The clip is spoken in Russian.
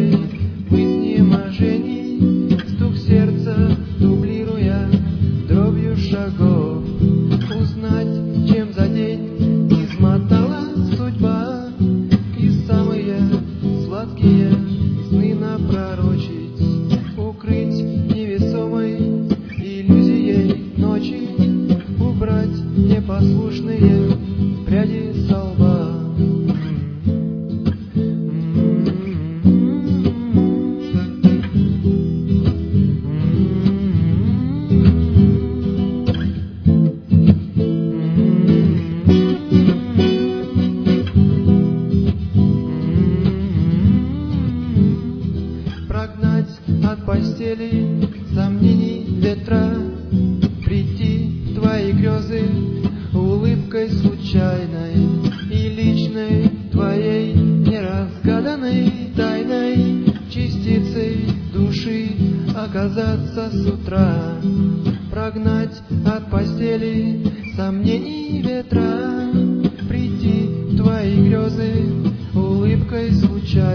твоей в изнеможении, стук сердца дублируя дробью шагов, узнать, чем за день измотала судьба, и самые сладкие сны напророчить, укрыть невесомой иллюзией ночи, убрать непослушные пряди со лба. Прогнать от постели сомнений ветра, прийти в твои грезы улыбкой случайной и личной, твоей неразгаданной тайной частицей души оказаться с утра. Прогнать от постели сомнений ветра, прийти в твои грезы улыбкой случайной